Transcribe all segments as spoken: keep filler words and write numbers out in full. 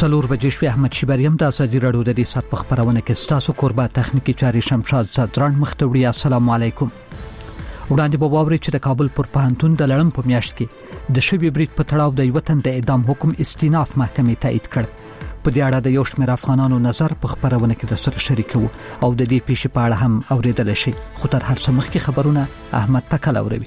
څلور بجې شوې. احمد شیبریم د ازادي راډیو د دې سات په خبرونه کې ستاسو قربا تخنیکی چاري شمشاد صدران مختوړي. السلام علیکم. وړاندې به واوري چې د کابل پر پوهنتون د لړم په میاشت کې د شوی بریټ په تړاو د وطن د اعدام حکم استیناف محکمې تایید کړ. په دې اړه د یو شمېر افغانانو نظر په خبرونه کې د سره شریکو او د دې پیښې په اړه هم اوریدل شي. خو تر هر څه مخکې خبرونه احمد تکل اوروي.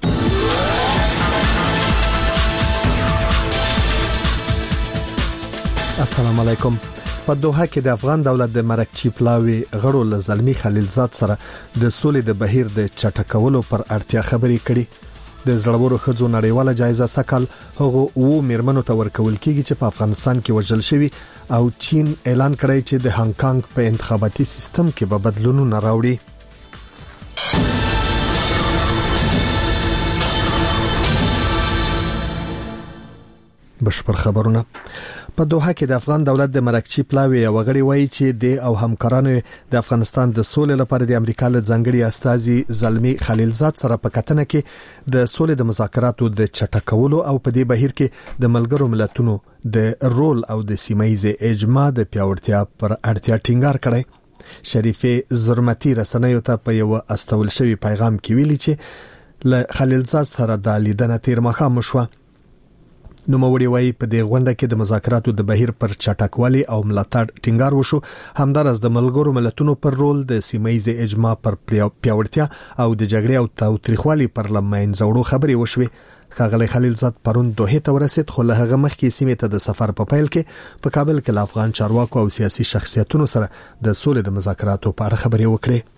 السلام علیکم. په دوحه کې د افغان دولت د مرکچی پلاوی غړو له زلمی خلیلزاد سره د سولې د بهیر د چټکولو پر اړتیا خبرې کړي. د زړورو خځو نړیواله جایزه سکل هغه وو میرمنو ته ورکول کیږي چې په افغانستان کې وژل شوی او چین اعلان کړی چې د هانګ کانګ په انتخاباتي سیستم کې به بدلونونه راوړي. بشپړ خبرونه. په دوحه کې د افغان دولت د مرکچی پلاوی یو غړي وایي چې د او همکارانو د افغانستان د سولې لپاره د امریکا له ځنګړي استازي زلمی خلیلزاد سره په کتنه کې د سولې د مذاکراتو د چټکولو او په دې بهیر کې د ملګرو ملتونو د رول او د سیمایي اجماع د پیاوړتیا پر اړتیا ټینګار کړی. شریفه زرمتی رسنیو ته په یو استول شوی پیغام کې ویلي چې له خلیلزاد سره د لیدنه تیر مخه مشوه. نو موري وای په دې غونډه کې د مذاکراتو د بهیر پر چټکوالي او ملاتړ ټینګار وشو. همدارس د ملګرو ملتونو پر رول د سیمایي اجماع پر پیاوړتیا او د جګړې او تاوتریخوالي پر لمنځوړو خبرې وشوي. ښاغلی خلیلزاد پرون دوحه ته ورسید خو له هغه مخکې سیمې ته د سفر په پیل کې په کابل کې له افغان چارواکو او سیاسي شخصیتونو سره د سولې د مذاکراتو په اړه خبرې وکړې.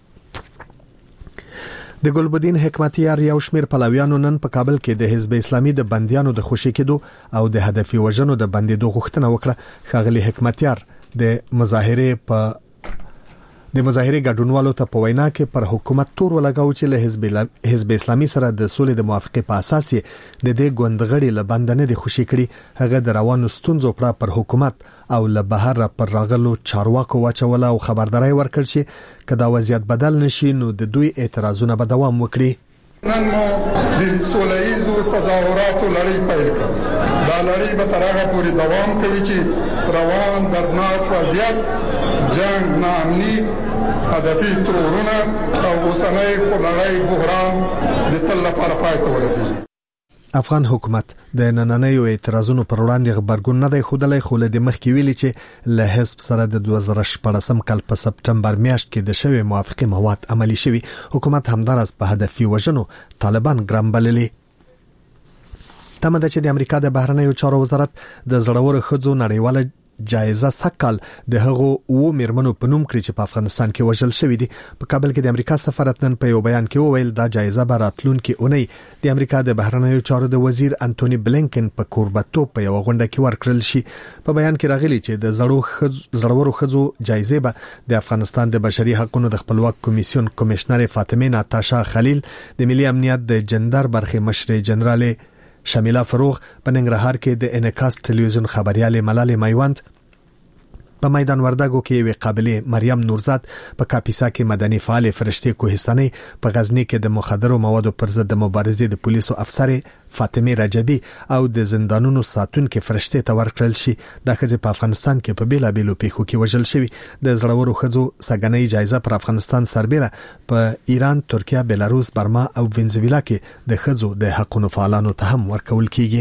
د ګلبدین حکمتیار یو شمیر پلویانو نن په کابل کې د حزب اسلامي د بندیانو د خوشی کېدو او د هدفي وژنو د بندیدو غوښتنه وکړه. ښاغلی حکمتیار د مظاهره په د مظاهره ګډونوالو ته په وینا کې پر حکومت تور ولګاو چې له حزب حزب اسلامي سره د سولې د موافقې په اساس د دې ګوندغړي له بندنه د خوشی کړي. هغه د روانو ستونزو پر حکومت او له بهر پر راغلو چارواکو واچول او خبرداري ورکړ چې کدا وضعیت بدل نشي نو د دوی اعتراضونه به دوام وکړي. نن مو د سولهیزو تظاهراتو لړۍ پیل کړه. دا لړۍ به تر هغه پورې دوام کوي چې روان دردناک وضعیت، جنگ، ناامني، هدفي ترورونه او اوسنۍ خونړی بحران د تل لپاره پای ته ورسیږي. افغان حکومت د نننیو اعتراضونو پر وړاندې خبرګون نه دی ښودلی خو له دې مخکې ویلي چې له حزب سره د دوه زره شپږم کال په سپټمبر میاشت کې د شوی موافقې مواد عملي شوي. حکومت همدارس په هدفي وژنو طالبان ګرام بللي. تمه ده چې د امریکا د بهرنیو چارو وزارت د زړورو ښځو نړیواله جایزه سکل د هغو و میرمنو په نوم کړی چې په افغانستان کې وژل شوی دي. په کابل کې د امریکا سفارت نن په یو بیان کې وویل دا جایزه به راتلونکي اونۍ د امریکا د بهرنیو چارو د وزیر انټونی بلینکن په کوربتوب په یو غونډه کې ورکړل شي. په بیان کې راغلی چې د زړو زړورو ښځو جایزه به د افغانستان د بشري حقوقو د خپلواک کمیسیون کمشنر فاطمه ناتاشا خلیل، د ملي امنیت د جندر برخه مشر جنرال شمیله فروغ، په ننګرهار کې د انعکاس ټلویزیون خبريال ملالۍ میوند، په میدان وردګو کې وی قابلې مریم نورزاد، په کاپیسا کې مدني فعال فرشتي کوهستاني، په غزنی کې د مخدرو موادو پر ضد د مبارزې د پولیسو افسر فاطمه رجبی او د زندانونو ساتونکو فرشتي ته ورکړل شي. د خځې په افغانستان کې په بیلا بیلو پیښو کې وژل شوی. د زړورو ښځو سګنۍ جایزه پر افغانستان سربېره په ایران، ترکیه، بلاروس، برما او وینزویلا کې د ښځو د حقوقو فعالانو ته هم ورکول کیږي.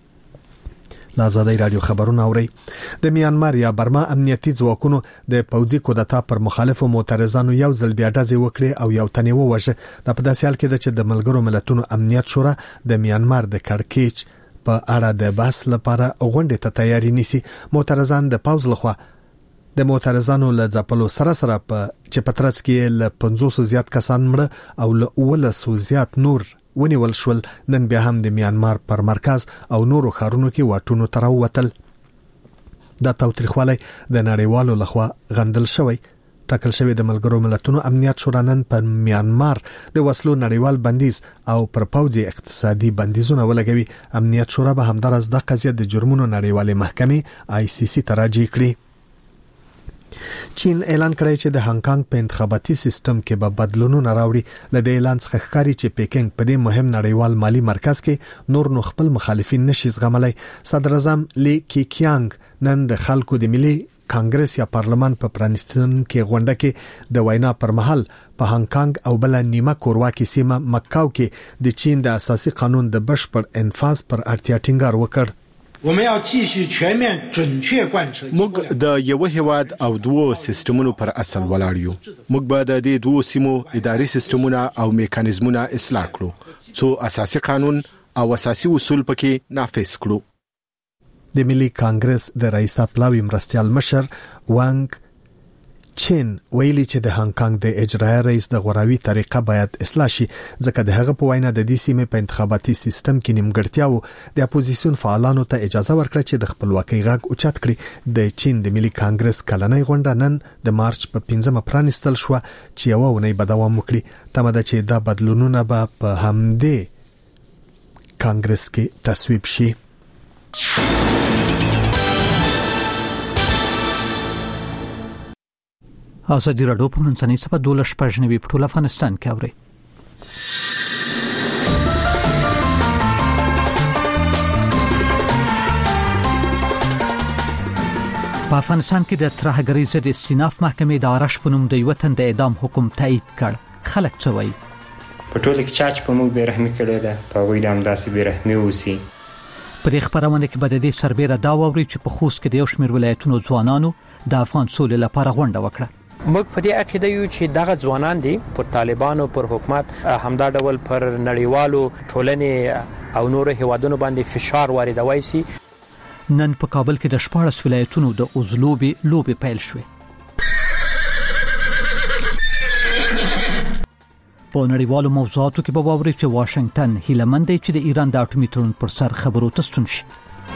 لازادی رادیو خبرونه اوري. د میانمار یا برما امنیتي ځواکونو د پوځي کودتا پر مخالفو معترضانو یو ځل بیا ډزې وکړي او یو تنې ووژه. د په داسې حال کې چې د ملګرو ملتونو امنیت شورا د میانمار د کړکېچ په اړه د بحث لپاره غونډه ته تیاری نیسي. معترضان د پوځ لخوا د معترضانو له ځپلو سره سره په چې پترڅ کې له پنځوس زیات کسان مړه او له ولسو زیات نور ونیول شول. نن بیا هم د میانمار پر مرکز او نورو ښارونو کې واټونو تر وتل. دا تاوتریخوالی د نړیوالو لخوا غندل شوی. ټاکل شوی د ملګرو ملتونو امنیت شورا نن په میانمار د وسلو نړیوال بندیز او پر پوځي اقتصادي بندیزونه ولګوي. امنیت شورا به همدارس د قضیه د جرمونو نړیوالې محکمې آی سی سی ته راجع کړي. چین اعلان کړی چې د هانګ کانګ په انتخاباتي سیستم کې به بدلونونه راوړي. ل دې اعلان څخه ښکاري چې پیکینګ په دې مهم نړیوال مالی مرکز کې نور نو خپل مخالفین نشي زغملای. صدر اعظم لی کیکیانګ نن د خلکو د ملي کانګرس یا پارلمان په پرانستون کې غونډه کې د وینا پر مهال په هانګ کانګ او بل نیمه کورواکي سیمه مکاو کې د چین د اساسي قانون د بشپړ انفاذ پر اړتیا ټینګار وکړ. موږ د یو هیواد او دوه سیستمونو پر اصل ولاړ یو. موږ به د دې دوه سیمو اداري سیستمونه او میکانیزمونه اصلاح کړو څو اساسي قانون او اساسي اصول پکې نافذ کړو. د ملي کانګرس د رئیس پلاوی مرستيال مشر وانګ چین ویلي چې د هانګ کانګ د اجرایي رئیس د غوراوي طریقه باید اصلاح شي ځکه د هغه په وینا د دې سیمې په انتخاباتي سیستم کې نیمګړتیاو د اپوزیسیون فعالانو ته اجازه ورکړه چې د خپلواکۍ غږ اوچت کړي. د چین د ملي کانګرس کلنۍ غونډه نن د مارچ په پنځمه پرانستل شو چې یو ونې به دوام وکړي. تمه ده چې دا بدلونونه به په همدې کانګرس کې تصویب شي. ازادي راډیو په منځنۍ سپه دوله شپږنوي په ټول افغانستان کې اوري. په افغانستان کې د ترهګرۍ ضد استیناف محکمې د آرش په نوم د یو تن د اعدام حکم تایید کړ. خلک څه وایي؟ په ټول کې چا چې په موږ بیرحمي کړې ده په هغوی د همداسې بیرحمي اوسي. په دې خبرونه کې به د دې سربېره دا واوري چې په خوست کې د یو شمېر ولایتونو ځوانانو د افغان سولې لپاره غونډه وکړه. موږ په دې عقیده یو چې دغه ځوانان دي پر طالبانو پر حکومت همدا ډول پر نړیوالو ټولنې او نور هیوادونو باندې فشار واردوي سي. نن په کابل کې د شپاړس ولایتونو د اوزلوبي لوبي پیل شوې. په نړیوالو موضوعاتو کې به واوري چې واشنگټن هیله مند دی چې د ایران د اټومي تړون پر سر خبرو ته ستون شي.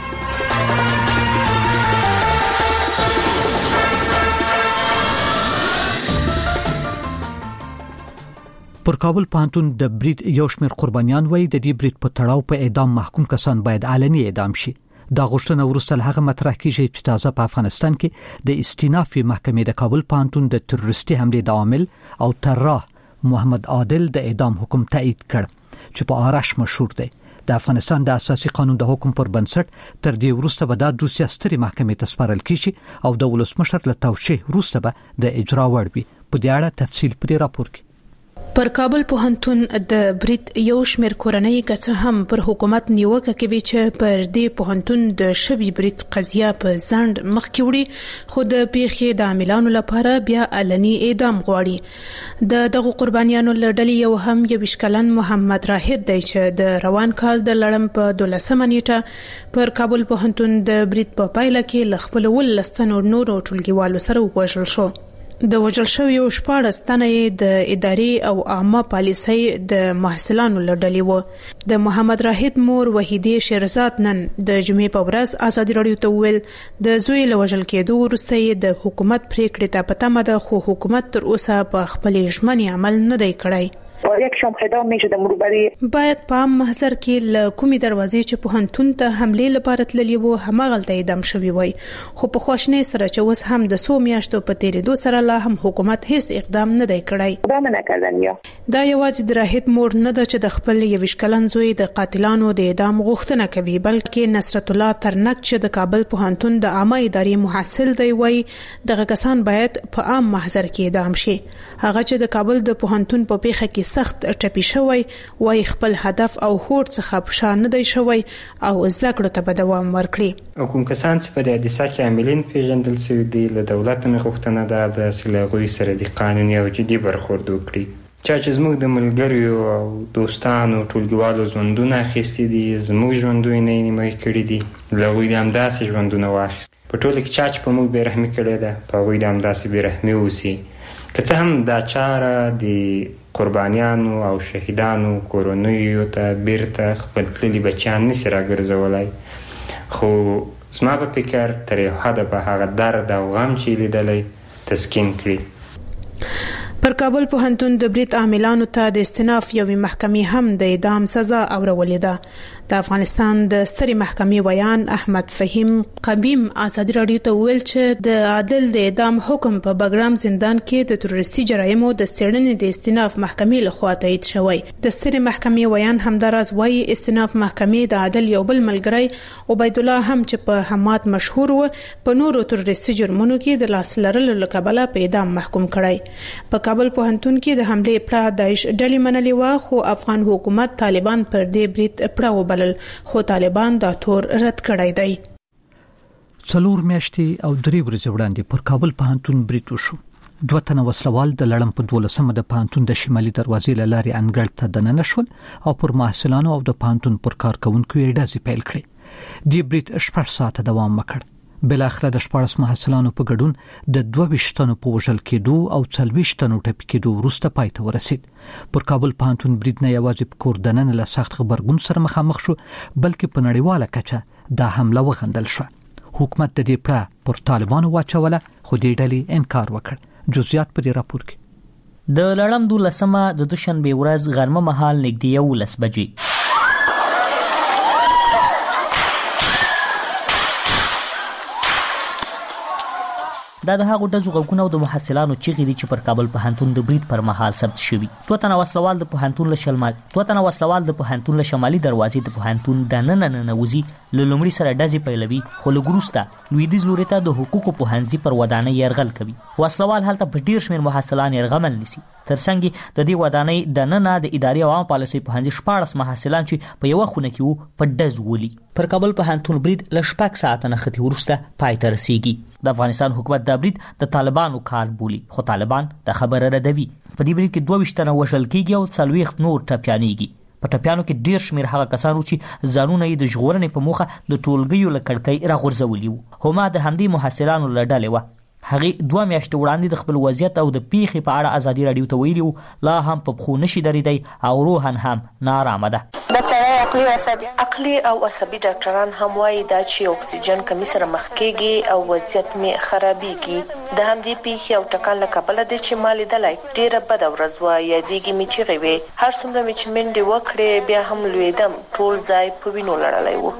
پر کابل پوهنتون د برید یو شمېر قربانیان وایي د دې برید په تړاو په اعدام محکوم کسان باید علني اعدام شي. دا غوښتنه وروسته له هغه مطرح کیږي چې تازه په افغانستان کې د استیناف محکمې د کابل پوهنتون د تروریستي حملې د عامل او طراح محمد عادل د اعدام حکم تایید کړ چې په آرش مشهور دی. د افغانستان د اساسي قانون د حکم پر بنسټ تر دې وروسته به د دوسیه ستري محکمې ته سپارل کیږي او د ولسمشر له توشیح وروسته به د اجرا وړ وي. په دې اړه تفصیل په دې راپور کې. پر کابل پوهنتون د برید یو شمېر کورنۍ کڅ هم پر حکومت نیوکه کوي چې پر دې پوهنتون د شوی برید قضیه په ځند مخکې وړي خو د پیښې د عاملانو لپاره بیا علني اعدام غواړي. د دغه قربانیانو له ډلې یو هم یو وشکلن محمد راهد دی چې د روان کال د لړم په دولسمه نیټه پر کابل پوهنتون د برید په پایله کې ل خپل ولستنو نورو ټولګیوالو سره وژل شو. د وژل شویو شپاړس تنه د ادارې او عامه پالیسۍ د محصلانو له ډلې وو. د محمد راهد مور وحیده شیرزاد نن د جمعې په ورځ ازادي راډیو ته وویل د زوی له وژل کېدو وروسته د حکومت پریکړې ته پته مده خو حکومت تر اوسه په خپل ژمنې عمل نه دی کړی. یک شام خدام میشه د مربري باید په محضر کې ل کومي دروازې چې په هنتون ته حمله لپاره تللی وو همغلته اعدام شوی وای خو په خوښنې سره چې اوس هم د سو میاشتو په تیریدو سره لا هم حکومت هیڅ اقدام نه دی کړی. دا نه کړل یا دا یوازې د راهد مور نه د چې د خپل یوش کلن زوی د قاتلانو د اعدام غوښتنه کوي بلکې نصرت الله ترنک چې د کابل په هنتون د عامه ادارې محصل دی وای دغه کسان باید په عام محضر کې اعدام شي. هغه چې د کابل د پوهنتون په پیښه کې سخت ټپي شوی وای خپل هدف او هوډ څخه پښه نه دی شوی او زده کړو ته به دوام ورکړي. کوم کسان چې په دې حادثه کې عاملین پیژندل شوي دي له دولت نه غوښتنه ده د سلغوي سره د قانوني او جدي برخورد وکړي. چا چې زموږ د ملګریو او دوستانو ټولګیوالو ژوندونه اخیستي دي زموږ ژوندونه یې نیمایي کړي دي له هغوی د همداسې ژوندونه واخیست. په ټوله کې چا چې په موږ بېرحمي کړې ده په هغوی د همداسې بېرحمي اوسي. که څه هم دا چاره د قربانیانو او شهیدانو کورنیو ته بیرته خپل تللي بچیان نشي راګرځولی خو زما په فکر تر یو حده به هغه درد او غم چې لیدلی تسکین کړي. پر پر کابل پوهنتون د بریټ عاملانو ته د استئناف یوې محکمې هم د اعدام سزا اورولې ده. د افغانستان د سترې محکمې ویان احمد فهیم قبیم ازادي رادیو ته ویل چې د عادل د اعدام حکم په بګرام زندان کې د تروریستي جرایمو د څېړنې د استئناف محکمې لخوا تایید شوی. د سترې محکمې ویان همداراز وايي استئناف محکمې د عادل یو بل ملګری عبید الله هم چې په حماد مشهور و په نورو تروریستي جرمونو کې د لاس لرلو له کبله په اعدام محکوم کړی. په کابل پوهنتون کې د حملې پړه داعش ډلې منلې و، خو افغان حکومت طالبان پر دې بریټ پړه خو طالبان دا تور رد کړی دی. څلور میاشتې او درې ورځې وړاندې پر کابل پوهنتون بریټ وشو. دوه تنه وسلوال د لړم په دولسمه د پوهنتون د شمالي دروازې له لارې انګړ ته دننه شول او پر محصلانو او د پوهنتون پر کارکونکو یې ډزې پیل کړې. د بریټ شپږ ساعته دوام وکړ. بل اخر د شپږ محصلانو په ګډون د دوه ویشتو په وژل کېدو او څلويشتو ټپي کېدو وروسته پای ته ورسید. پر کابل پوهنتون بریټ نه یوازې په کور دننه له سخت خبرګون سره مخامخ شو، بلکې په نړیواله کچه دا حمله وغندل شو. حکومت د دې پړه پر طالبانو واچوله، خو دې ډلې انکار وکړ. جزئیات په دې راپور کې. د لړم دولسمه د دوشنبه ورځ غرمه مهال نږدې یولس بجې دا د هغو ډزو غوګونه او د محصلانو چیغې دي چې پر کابل پوهنتون د بریټ پر مهال ثبت شوي. دوه تنه وسلوال د پوهنتون له شمال دوه تنه وسلوال د پوهنتون له شمالي دروازې د پوهنتون د نن نن نوزي له لومړي سره ډزې پیلوي، خو له ګروسته لویدیځ لوري ته د حقوقو پوهنځي پر ودانۍ يرغل کوي. وسلوال هلته په ډیر شمېر محصلان يرغمل نسی. ترڅنګ د دې ودانۍ د نن د اداري عوام پالیسي پوهنځي شپږ محصلان چې په یو خونه کې وو په ډز ولي. پر کابل پوهنتون بریټ له شپږ ساعته نه ختي ورسته پای ته رسیږي. د افغانستان حکومت د بریټ د طالبانو کار بولي، خو طالبان د خبره ردوي. په دې بریټ کې دوه ویشت تنه وژل کېږي او څلوېښت نور ټپیانېږي. په ټپیانو کې ډیر شمېر هغه کسانو چې ځانونه یې د ژغورنې په موخه د ټولګیو له کړکۍ راغورځولي وو. هما د همدې محصلانو له ډلې وه. هغې دوه میاشتې وړاندې د خپل وضعیت او د پیښې په اړه ازادي رادیو ته ویلي وو لا هم په پښو نشي درېدی او روحاً هم ناارامه ده. عقلي او عصبي ډاکټران هم وایي دا چې اکسیجن کمی سره مخ کېږي او وضعیت مې خرابېږي. د همدې پیښې او ټکان له کبله دی چې ما لیدلی ډېره بده ورځ وه. یادېږي مې چیغې وې، هر څومره مې چې منډې وکړې بیا هم لوېدم. ټول ځای په وینو لړلی و.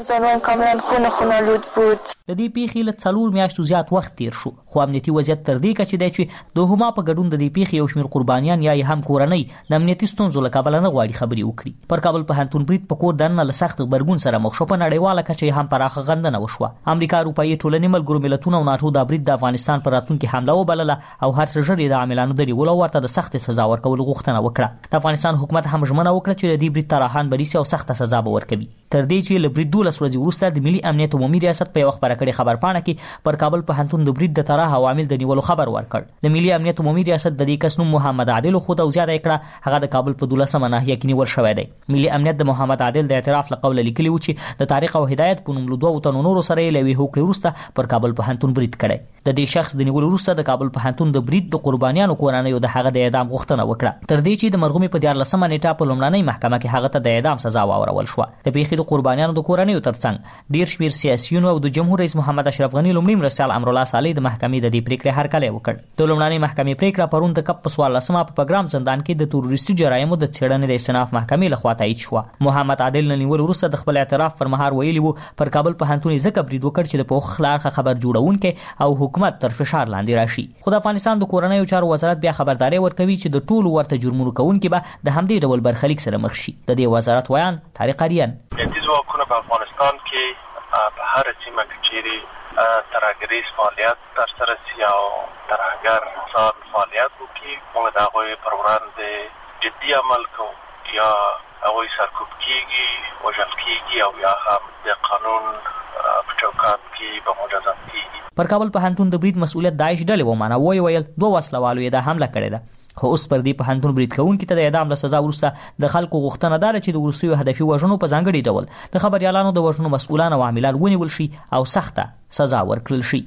د دې پیښې له څلور میاشتو زیات وخت تیر شو، خو امنیتي وضعیت تر دې کچې دی چې د هما په ګډون د دې پیښې یو شمېر قربانیان یا هم کورنۍ د امنیتي ستونزو له کبله نه غواړي خبرې وکړي. پر کابل پوهنتون بریټ په کور دننه له سخت غبرګون سره مخ شو. په نړیواله کچه هم پراخه غندنه وشوه. امریکا، اروپایي ټولنې، ملګرو ملتونو او ناټو د بریټ د افغانستان پر راتلونکي حمله وبلله او هر څه ژر د عاملانو د نیولو ورته د سخت سزا ورکولو غوښتنه وکړه. د افغانستان حکومت هم ژمنه وکړه چې د دې بریټ طرحان به نیسي او سخته سزا به ورکوي. تر دې چې له بریټ دولس ورځې وروسته د ملي امنیت عمومي ریاست په یوه خبره کړې خبرپاڼه کې پر کابل پوهنتون د بریټ د طرح عوامل د نیولو خبر ورکړ. د ملي امنیت عمومي ریاست د دې کس نوم محمد عادل خو د زیاده کړه هغه د کابل په دولسمه ناحیه کې نیول شوی دی. ملي امنیت د محمد عادل د اعتراف له قوله لیکلي و چې د طارق او هدایت په نوم له دوه تنو نورو سره یې لوي هوکړې وروسته پر کابل پوهنتون بریټ کړی. د دې شخص د نیولو وروسته د کابل پوهنتون د بریټ د قربانیانو کورنیو د هغه د اعدام غوښتنه وکړه، تر دې چې د مرغومي په دیارلسمه نیټه په لومړنۍ محکمه کې هغه ته د اعدام سزا واورول شو. د پیښې د قربانیانو د کورنیو ترڅنګ ډیر شمېر سیاسيونو او د جمهور رئیس محمد اشرف غنی لومړي مرستیال امرالله صالح د محکمې د دې پریکړې هرکلی وکړ. د لومړنۍ محکمې پریکړه پرون د کپ په څوارلسمه په پګرام زندان کې د تروریستي جرایمو د څېړنې د استئناف محکمې لخوا تایید شوه. محمد عادل نه نیول وروسته د خپل اعتراف پر مهال ویلي وو پر کابل پوهنتون ځکه برید وکړ چې د پوخ خلاق خبر جوړونکي او حکومت تر فشار لاندې راشي. خو د افغانستان د کورنیو چارو وزارت بیا خبرداري ورکوي چې د ټولو ورته جرمونو کوونکي به د همدې ډول برخلیک سره مخ شي. د دې وزارت ویان طارق اریان امنیتي ځواکونه په افغانستان کې په هر سیمه کې چیرې ترهګریز فعالیت ترسره شي او ترهګر ځان فعالیت وکړي، موږ د هغوی پر وړاندې جدي عمل کوو. یا هغوی سرکوب کېږي، وژل کېږي او یا هم د قانون په چوکاټ کې به مجازات کېږي. پر کابل پوهنتون د بریټ مسؤلیت داعش ډلې ومانه. وایي ویل دوه وسلوالو یې دا حمله کړې ده. خو اوس پر دې پوهنتون بریټ کوونکي ته د اعدام له سزا وروسته د خلکو غوښتنه ده چې د وروستیو هدفي وژنو په ځانګړي ډول د خبریالانو د وژنو مسؤلان او عاملان ونیول شي او سخته سزا ورکړل شي.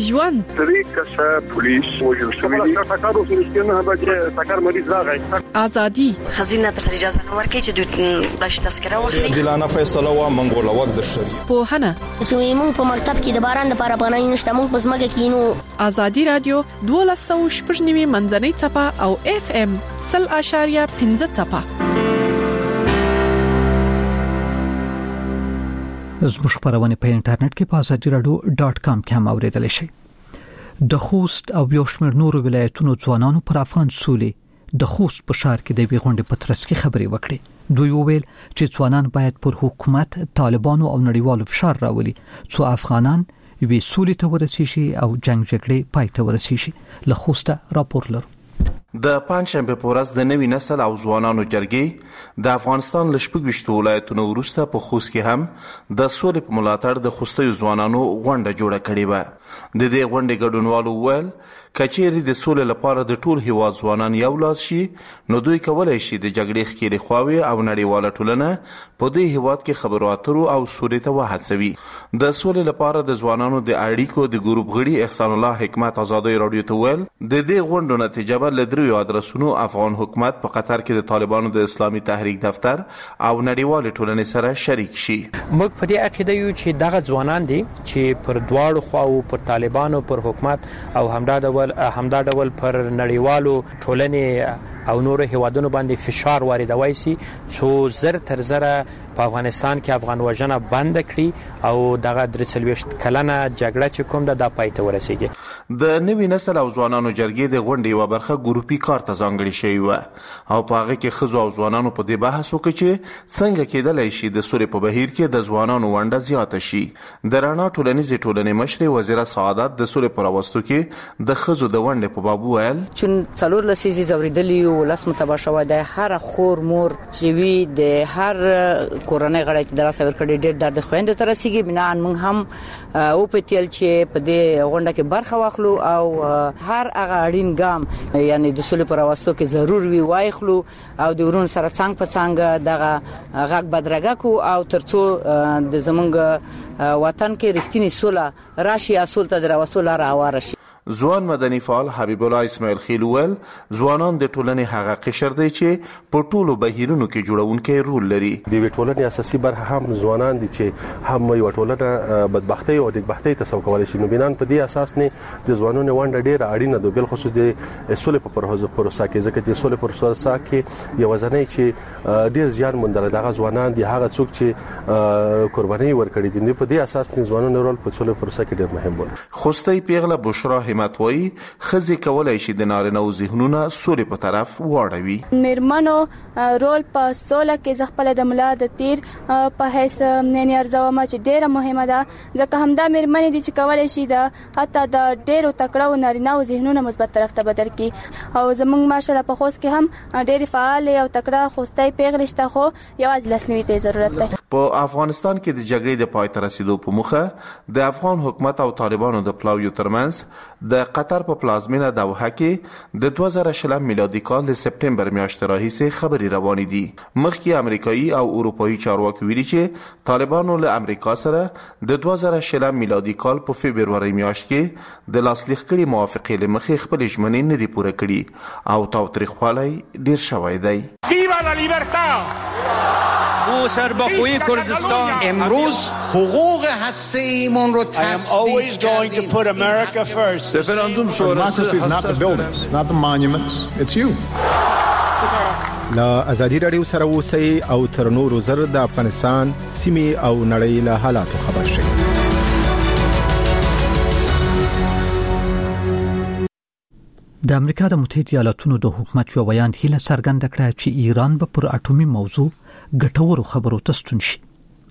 ژوند درې کسه پولیس وژل شوي دي ټاکارو سره نه به ټاکار مریض راغی ازادي خزینه پر اجازه نه ورکړي چې دوی باش تذکره واخلي دلانه فیصله وا منګول وخت د شری په هنه چې موږ په مکتب کې د باران لپاره پناه نشته موږ په ځمکه کې نو ازادي رادیو دولسو شپږنیمه منځنۍ چپه او اف ام صفر اشاریه پنځه چپه. زموږ خبرونه په انټرنیټ کې په ازادي رادیو ډاټ کام کې هم اوریدل شي. د خوست او یو شمېر نورو ولایتونو ځوانانو پر افغان سولې د خوست په ښار کې د بیغونډې په ترڅ کې خبري وکړي. دوی وویل چې ځوانان باید پر حکومت، طالبانو او نړیوالو فشار راولي څو افغانان وی سولې ته ورسیږي او جنگ جګړې پای ته ورسیږي. له خوسته راپور لرو. د پنځشنبه په ورځ د نوي نسل او ځوانانو جرګې د افغانستان له شپږ ولایتونو وروسته په خوست کې هم د سولې په ملاتړ د خوستي ځوانانو غونډه جوړه کړې و. د دې غونډې ګډونوالو وویل کچېری د سولې لپاره د ټول هیواد ځوانان یو لاس شي نو دوی کولای شي د جګړې ښکېلې خواوې او نړیواله ټولنه په دې هیواد کې خبرو اترو او سولې ته وهڅوي. د سولې لپاره د ځوانانو د اړیکو د ګروپ غړي احسان الله حکمت ازادي رادیو ته ویل د دې غونډو نتیجه به له دریو ادرسونو افغان حکومت په قطر کې د طالبانو د اسلامي تحریک دفتر او نړیواله ټولنې سره شریک شي. موږ په دې عقیده یو چې دغه ځوانان دي چې پر دواړو خواو پر طالبانو پر حکومت او همدا ډول همدا ډول پر نړیوالو ټولنې او نور هیوادونو باندې فشار واردوي سي څو زر تر زره په افغانستان کې افغان وژنه بند کړي او دغه درې څلوېښت کلنه جګړه چې کوم ده د پای ته ورسیږي. د نوي نسل او ځوانانو جرګې د غونډې یوه برخه ګروپي کار ته ځانګړې شوې وه او په هغه کې ښځو او ځوانانو په دې بحث وکړ چې څنګه کېدلی شي د سولې په بهیر کې د ځوانانو ونډه زیاته شي. د رڼا ټولنیزې ټولنې مشرې وزیره سعادت د سولې په راوستو کې د ښځو د ونډې په باب وویل چې څلور لسیزې ځورېدلي ولس متباه شوی دی. هر خور مور چې وي د هر کورنۍ غړی چې دراسه ورکړي ډېر درد خويندو ته رسیږي. بنان موږ هم او په تل چې په دې غونډه کې برخه واخلو او هر هغه اړین ګام یعنی د سولې پر راوستو کې ضرور وي وایخلو او د ورون سره څنګه په څنګه دغه غږ بدرګه کو او ترڅو د زمونږ وطن کې رښتینی سوله راشي اصول ته دراوستو لاره اواره شي. ځوان مدني فعال حبیب الله اسماعیل خیل ویل ځوانان د ټولنې هغه قشر دی چې په ټولو بهیرونو کې جوړونکی رول لري. د ټولنې اساسي برخه هم ځوانان دي چې هم یو ټولنه بدبختی او نېکبختي ته سوکولای شي. نو بنان په دې اساس نه د ځوانانو ونډه ډېره اړینه ده بل خصوص د سولې په پروسه پروسه کې ځکه چې سولې پروسه کې یو ځنې چې ډېر زیان مندل دغه ځوانان دي هغه څوک چې قرباني ورکړي دي. په دې اساس نه ځوانانو رول په سولې پروسه کې ډېر مهم دی. خوستي پیغله بشرا متوي خزي کولای شي د نارینه او ذهنونه سوري په طرف واړوي. میرمنو رول په سوله کې خپل د ملا د تیر په هیڅ نه ارزوم چې ډیره مهمه ده ځکه همدا میرمنې دي چې کولای شي د حتی د ډیرو تکړه نارینه او ذهنونه مثبت طرف ته بدل کړي. او زمونږ ماشاءالله په خوست کې هم ډېر فعال او تکړه خوستي پیغلشته خو یوازې لسنوي ته ضرورت ده. په افغانستان کې د جګړې د پای ته رسیدو په مخه د افغان حکومت او طالبانو د پلاویو ترمنځ د قطر په پلازمینه دوحه کې د دوه زره شلم میلادي کال د سپتمبر میاشتې راهیسې خبرې روانې دي. مخکې امریکایي او اروپایي چارواکي ویلي چې طالبانو له امریکا سره د دوه زره شلم میلادي کال په فبروري میاشت کې د لاسلیک کړي موافقې له مخې خپل ژمنې نه دي پوره کړي او تاوتریخوالی ډیر شوی دی. ویوا لا لیبرتا او سربخوی کردستان امروز حقوق هسته‌ایمون رو I am always going to put America first. referendum sonrası is not the buildings, it's not the monuments, it's you. لا ازادي رادیو سره اوسئ او تر نورو زر د افغانستان سیمې او نړۍ له حالاتو خبر شئ. د امریکا د متحده ایالاتونو د حکومت یو بیان هیله څرګنده کړه چې ایران به پر اټومي موضوع ګټورو خبرو ته ستون شي.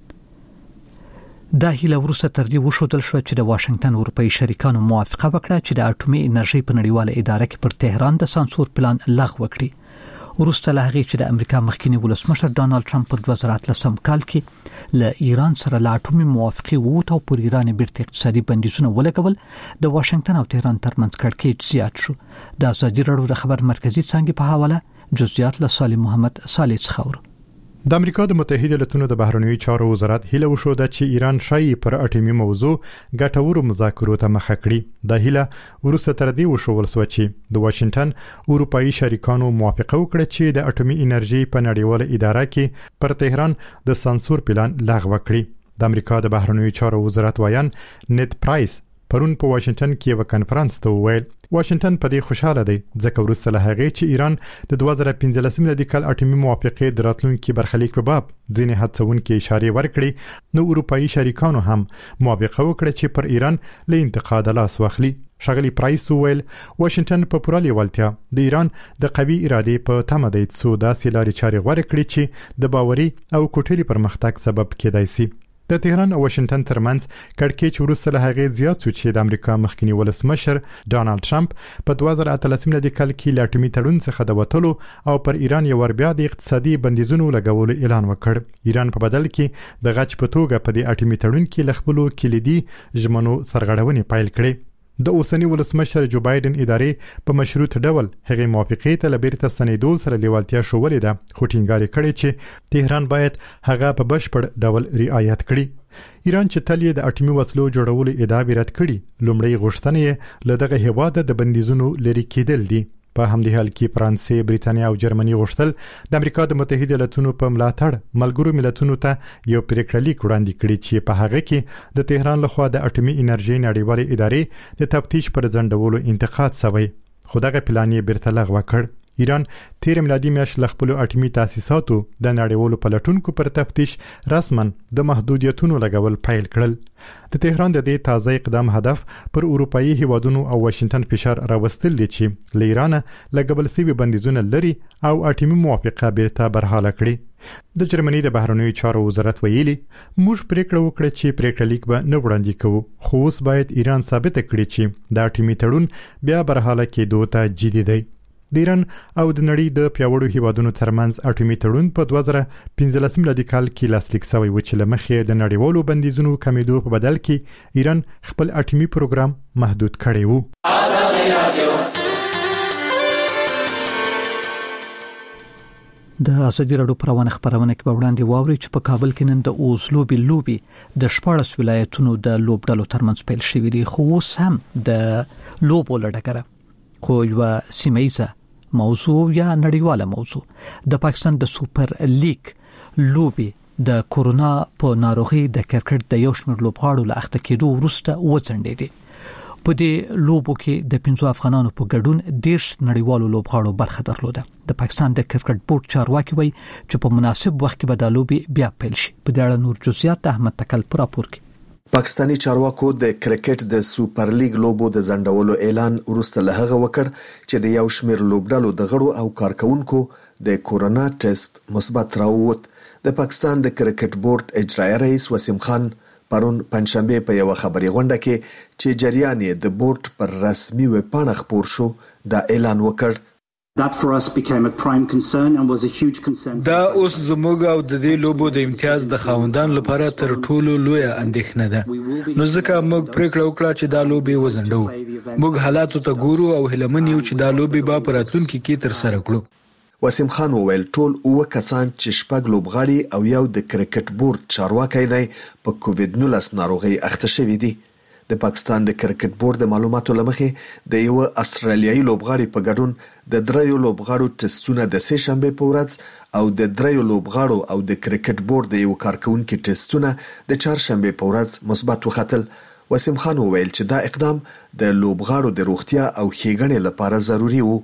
دا هیله وروسته تر دې وښودل شو چې د واشنگټن اروپאי شریکانو موافقه وکړه چې د اټومي انرژي په نړیواله اداره کې پر تهران د سانسور پلان لغوه کړي. وروسته له هغې چې د امریکا مخکنی ولسمشر ډانلډ ټرمپ په دوه زره اتلسم کال کې له ایران سره له اټومي موافقې ووت او پر ایران بیرته اقتصادي بندیزونه ولګول، د واشنگټن او تهران ترمنځ کړکېچ زیات شو. د ازادي راډیو د خبر مرکزی څنګه په حواله جزئیات له صالح محمد صالح څخه. د امریکا د متحده ایالاتونو د بهرنیو چارو وزارت هیله وشوده چې ایران شایي پر اټومي موضوع ګټورو مذاکرو ته مخه کړي. د هیله وروسته تر دې وشول سو چې د واشنگټن اروپאי شریکانو موافقه وکړه چې د اټومي انرژي په نړیواله اداره کې پر تهران د سانسور پلان لغوه کړي. د امریکا د بهرنیو چارو وزارت وایان نیت پرایس پرون په واشنگټن کې یو کانفرنس ته وویل واشنگټن په دې خوشاله دی ځکه وروسته له هغې چې ایران د دوه زره پنځلس میلادي کال اټومي موافقې د راتلونکي برخلیک په باب ځینې هڅونکې اشارې ورکړي، نو اروپאי شریکانو هم موافقه وکړه چې پر ایران له انتقاد لاس واخلي. ښاغلي پرایس وویل واشنگټن په پوره لیوالتیا د ایران د قوي ارادې په تمه دی څو داسې لارې چارې غوره کړي چې د باوري او کوټلي پرمختګ سبب کېدای شي. د تهران او واشنگټن ترمنځ کړکېچ وروسته له هغې زیات شو چې د امریکا مخکنی ولسمشر ډانلډ ټرمپ په دوه زره اتلس میلادي کال کې له اټومي تړون څخه د وتلو او پر ایران یو ور بیا د اقتصادي بندیزونو لګولو اعلان وکړ. ایران په بدل کې د غچ په توګه په دې اټومي تړون کې له خپلو کلیدي ژمنو سرغړونې پیل کړې. د اوسنی ولسمشر جو بایدن ادارې په مشروط ډول هغې موافقې ته له بیرته ستنېدو سره لیوالتیا ښودلې ده، خو ټینګار یې کړی چې تهران باید هغه په بشپړ ډول رعایت کړي. ایران چې تل یې د اټومي وسلو جوړولو ادعا رد کړي، لومړی غوښتنه یې له دغه هېواده د بندیزونو لرې کېدل دي. په همدې حال کې فرانسې، بریتانیا او جرمني غوښتل د امریکا د متحده ایالاتونو په ملاتړ ملګرو ملتونو ته یو پریکړه لیک وړاندې کړي چې په هغه کې د تهران لخوا د اټومي انرژي نړیوالې ادارې د تفتیش پر ځنډولو انتقاد شوی، خو دغه پلان یې بیرته لغوه کړ. ایران تیر میلادي میاشت له خپلو اټومي تاسیساتو د نړیوالو پلټونکو پر تفتیش رسما د محدودیتونو لګول پیل کړل. د تهران د دې تازه اقدام هدف پر اروپאי هیوادونو او واشنگټن فشار راوستل دي چې له ایران لګول شوی بندیزونه لري او اټومي موافقه بیرته برحاله کړي. د جرمني د بهرنیو چارو وزارت ویلي موږ پریکړه وکړه چې پریکړه لیک به نه وړاندې کوو، خو اوس باید ایران ثابت کړي چې د اټومي تړون بیا برحاله کېدو ته جدي دی. د ایران او د نړۍ د پیاوړو هیوادونو ترمنځ اټومي تړون په دوه زره پنځلس میلادي کال کې لاسلیک شوی و چې له مخې د نړیوالو بندیزونو کمیدو په بدل کې ایران خپل اټومي پروګرام محدود کړی و. د ازادي راډیو پروانه خبرونه کې په وړاندې واوري چې په کابل کې نن د اوزلو بلوبي د شپږ ولایتونو د لوبډلو ترمنځ پیل شوی دی، خو اوس هم د لوبو لړګره خو یو سیمایزه موضوع یا نړیواله موضوع د پاکستان د سوپر لیګ لوبي د کورونا په ناروغي د کرکټ د یو شمېر لوبغاړو له اخته کېدو وروسته وڅنډېدي. په دې لوبو کې د پنځو افغانانو په ګډون دیش نړیوالو لوبغاړو برخه درلوده. د پاکستان د کرکټ بورډ چارواکي وایي چې په مناسب وخت کې به د لوبي بیا پیل شي. په دې اړه نور جزئیات احمد تکل پر راپور کې. پاکستانی چارواکو د کرکټ د سوپر لیګ لوبو د ځنډولو اعلان وروسته له هغه وکړ چې د یو شمېر لوبډلو د غړو او کارکونکو د کورونا ټیسټ مثبت راووت. د پاکستان د کرکټ بورډ اجرایي رئیس وسیم خان پرون پنځشنبه په یو خبري غونډه کې چې جریان یې د بورډ پر رسمي ویب پاڼه خپور شو دا اعلان وکړ. That for us became a prime concern and was a huge concern. دا اوس زموږ او د دې لوبو د امتیاز د خاوندان لپاره تر ټولو لویه اندېښنه ده. نو ځکه موږ پریکړه وکړه چې دا لوبي وزندو. موږ حالاتو ته ګورو او هیلمن یو چې دا لوبي به په راتلونکي کې تر سره کړو. وسیم خان وویل ټول اوه کسان چې شپږ لوبغاړي او یو د کرکټ بورډ چارواکي دی په کووډ نولس ناروغي اخته شوی دي. د پاکستان د کرکټ بورډ د معلوماتو لمخې د یو استرالیایي لوبغاړي په ګډون د دریو لوبغاړو ټیسټونه د سه شنبه په ورځ او د دریو لوبغاړو او د کرکټ بورډ د یو کارکونکو ټیسټونه د چهارشنبه په ورځ مثبت وختل. وسیم خان وویل چې دا اقدام د لوبغاړو د روغتیا او ښېګڼې لپاره ضروری و.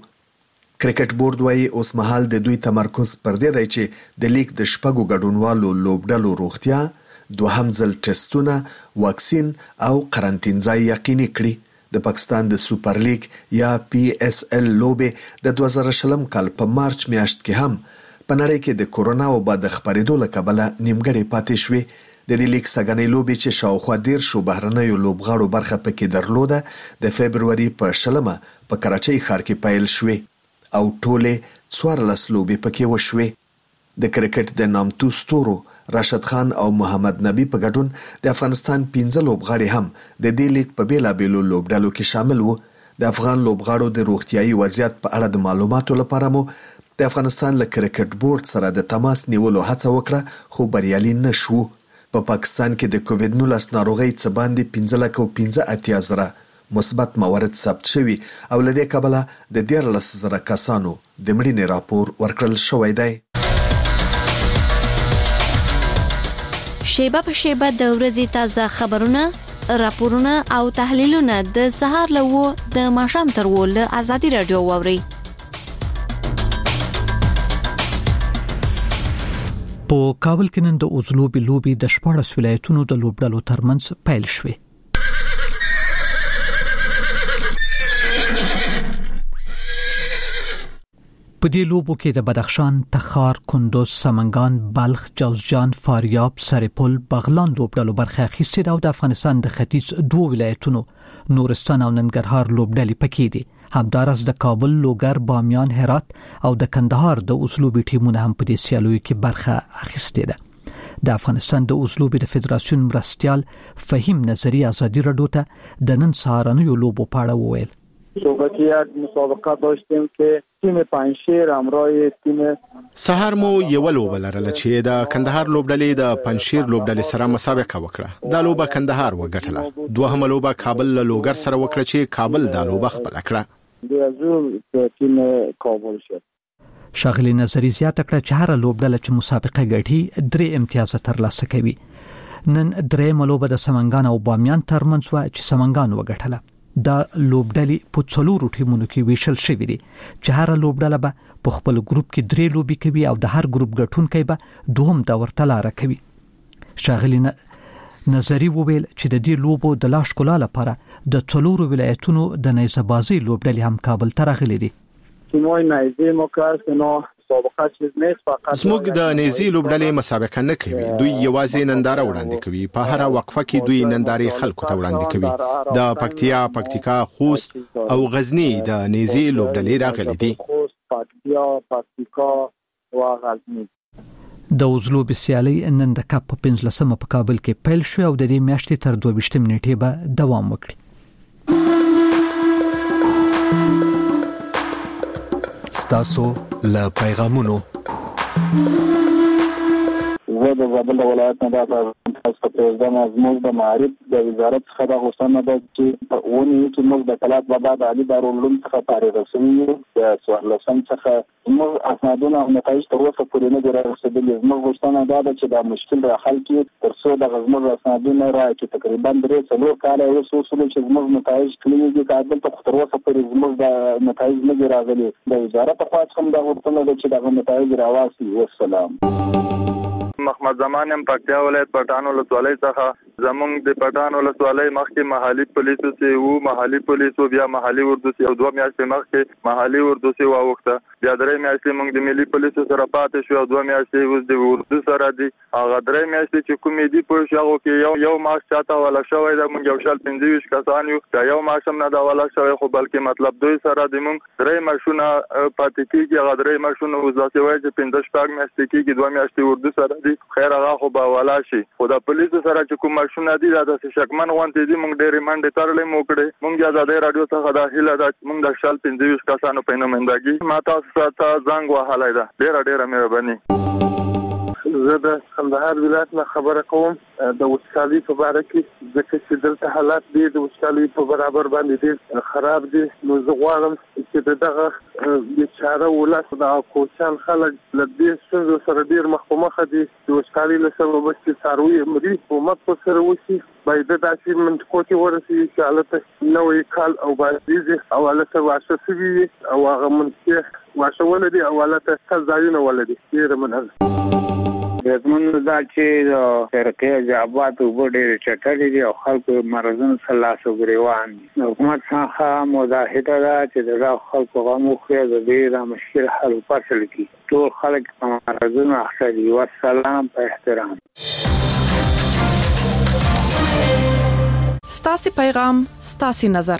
کرکټ بورډ وايي اوس مهال د دوی تمرکز پر دې دی چې د لیګ د شپږو ګډونوالو لوبډلو روغتیا، دوهم ځل ټیسټونه، واکسین او قرنطین ځای یقیني کړي. د پاکستان د سوپر لیګ یا پی اس ال لوبې د دوه زره شلم کال په مارچ میاشت کې هم په نړۍ کې د کورونا وبا د خپرېدو له کبله نیمګړې پاتې شوې. د دې لیګ سګنې لوبې چې شاوخوا ډیر شو بهرنیو لوبغاړو برخه پکې درلوده د فبرवरी په شلمه په کراچۍ ښار کې پیل شوې او ټوله څوارلس لوبې پکې وشوې. د کرکټ د نامتو ستورو راشد خان او محمد نبی په ګډون د افغانستان پنځه لوبغاړي هم د دې لیګ په بیلابېلو لوبډلو کې شامل وو. د افغان لوبغاړو د روغتيایي وضعیت په اړه د معلوماتو لپاره مو د افغانستان له کرکټ بورډ سره د تماس نیولو هڅه وکړه خو بریالي نشو. په پا پاکستان کې د کووډ نولس ناروغي څخه باندې پنځه لک او پنځه اتیا زره مثبت موارد ثبت شوي او لدې کبله د دیارلس زره کسانو د مړینې راپور ورکړل شوی دی. شیبه په شیبه د ورځې تازه خبرونه، راپورونه او تحلیلونه د سهار له و د ماښام تر و له ازادي رادیو واوري. په کابل کې نن د اوزلوبي لوبي د شپاړس ولایتونو د لوبډلو ترمنځ پیل شوې. په دې لوبو کې د بدخشان، تخار، کندوز، سمنګان، بلخ، جوزجان، فاریاب، سرپل، بغلان لوبډلو برخه اخیستې ده او د افغانستان د ختیځ دوه ولایتونو نورستان او ننګرهار لوبډلې پکې دي. همدارس د کابل، لوګر، بامیان، هرات او د کندهار د اوزلوبي ټیمونه هم په دې سیالیو کې برخه اخیستې ده. د افغانستان د اوزلوبي د فدراسیون مرستیال فهیم نظری ازادي رادیو ته د نن سهارنیو لوبو په اړه وویل. صحبت یک مسابقه داشتیم که تیم پنجشیر همراه تیم سهار مو یو لوبه لرله چې د کندهار لوبډلې د پنجشیر لوبډلې سره مسابقه وکړه. دا لوبه کندهار وګټله. دوهمه لوبه کابل له لوګر سره وکړه چې کابل دا لوبه خپل کړه. د ازول تیم کابل شو. شاغلی نظری زیاته کړه چې هر لوبډله چې مسابقه ګټي درې امتیاز ترلاسه کوي. نن درې ملوبه د سمنګان او بامیان ترمنځ و چې سمنګان وګټله. دا لوبډلې په څلورو ټیمونو کې ویشل شوې دي چې هر لوبډله به په خپل ګروپ کې درې لوبي کوي او د هر ګروپ ګټونکي به دوهم دور ته لار کوي. شاغلی نظری وویل چې د دې لوبو د لاش کولو لپاره د څلورو ولایتونو د نیزه‌بازي لوبډلې هم کابل ته راغلي دي. تیمای نیزه مکرس نه مسابقه چیز نیست فقط زموږ د نیزي لوبډلې مسابقه نه کوي. دوی یوازې ننداره وړاندې کوي. په هر وقفه کې دوی نندارې خلکو ته وړاندې کوي. د پکتیا، پکتیکا، خوست او غزنی د نیزي لوبډلې راغلي دي. خوست، پکتیا، پکتیکا او غزنی. د اوزلوبي سیالي نن د کپ په پنځلسمه په کابل کې پیل شو او د دې میاشتې تر دوه ویشتمې نیټې به دوام وکړي. ستاسو له پیغامونو زه د زابل ولایت نه د تاسو په ځان ازموږ د معارف د وزارت څخه د غوښتنه ده چې په ونی کې موږ د کلات بابا د علي دارالعلوم څخه فارغ شوي د سوالسم څخه موږ اسنادونه او نتایج تر اوسه پورې نه دي رسیدلي. زموږ غوښتنه ده چې دا مشکل را حل کړي تر څو د زموږ اسنادونه راځي. تقریبا درې څلور کاله اوس وسول چې زموږ نتایج کلیږي دي کابل ته تر اوسه پورې زموږ د نتایج نه دي راغلي. د وزارت په خوا څخه دا غوښتنه ده چې دا نتایج راواسي. والسلام. محمد زمان هم پکتیا ولایت پټان ولسوالۍ څخه زمونږ د پټان ولسوالۍ مخکې محلي پولیسو سي وو محلي پولیسو بیا محلي اردو سي او دوه میاشتې مخکې محلي اردو سي واوخته بیا درې میاشتې موږ د ملي پولیسو سره پاتې شو او دوه میاشتې اوس د اردو سره دي. هغه درې میاشتې چې کومې دي په شاغو کې یو یو ماش چاته ولا شوی دا موږ یو شل پنځه ویشت کسان یو دا یو ماشم نه دا ولا شوی خو بلکې مطلب دوی سره د موږ درې ماشونه پاتې کیږي. هغه درې ماشونه اوس داسې وایي چې پنځه شپږ میاشتې کیږي دوه میاشتې اردو سره دي. خیر هغه خو به والا شي خو د پولیسو سره چې کوم ماشونه دي دا د شکمن غونډې دي موږ ډېرې منډې ترلې مو کړې. موږ ازادي رادیو څخه د هیله ده موږ د شل پنځه ویشت کسانو په نوماندګي ما تاسو ته زنګ وهلی ده. ډېره ډېره مهرباني. زه د کندهار ولایت نه خبره کوم د وچکالي په اړه کې ځکه چې دلته حالات دي د وچکالي په برابر باندې ډېر خراب دي. نو زه غواړم چې دغه بیچاره ولس د کوچان خلک له دې ستونزو سره ډېر مخ په مخه دي. د وچکالي له سببه چې څاروي مري حکومت په سره وشي باید داسې منطقو کې ورسېږي چې هلته نوی کال او بازدیزي او هلته واښه شوي وي او هغه منطقې واښه ولري او هلته ښه ځایونه ولري. ډېره مننه. زمونږ دا چې د فرقې جوابات اوبه ډېرې چټلې دي او خلکو مرضونو سره لاس او ګرېوان دي. د حکومت څخه مداهده ده چې د دغه خلکو غم وخوري د دې دا مشکل حل وفصل کړي. ټول خلک په مرضونو اخته دي. والسلام په احترام. ستاسو پیغام ستاسو نظر.